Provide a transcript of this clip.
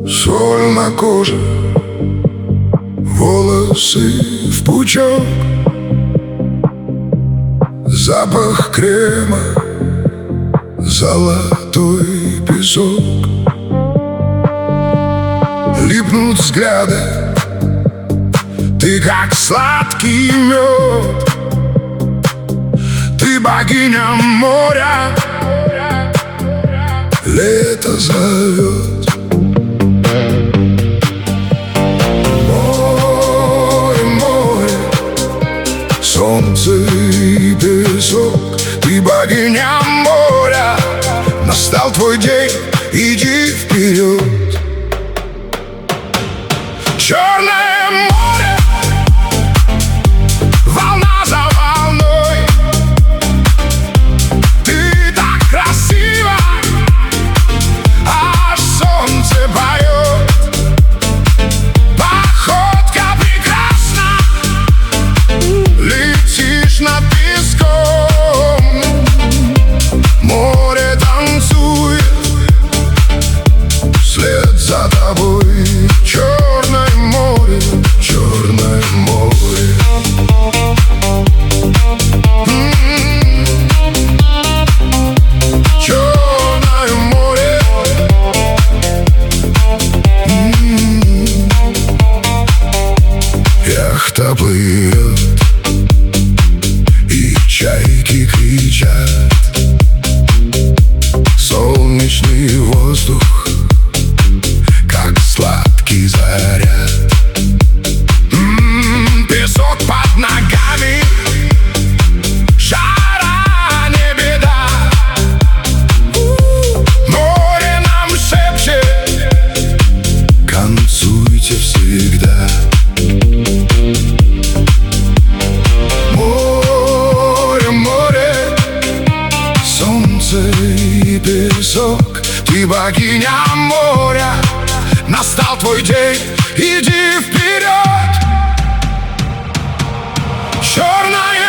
Соль на коже, волосы в пучок, запах крема, золотой песок. Липнут взгляды, ты как сладкий мед, ты богиня моря, лето зовет. Море, море, солнце и песок, ты богиня моря. Настал твой день, иди вперед. Черное море, волна за волной, ты так красива, аж солнце поет. Походка прекрасна, летишь над песком, море танцует вслед за тобой. Черное море, черное море. Черное море. Яхта плывет, и чайки кричат. Солнечный воздух, как сладкий заряд. Песок под ногами, жара не беда. Море нам шепчет, танцуйте всегда. Море, море, солнце и песок, ты богиня моря. Настал твой день, иди вперед. Черная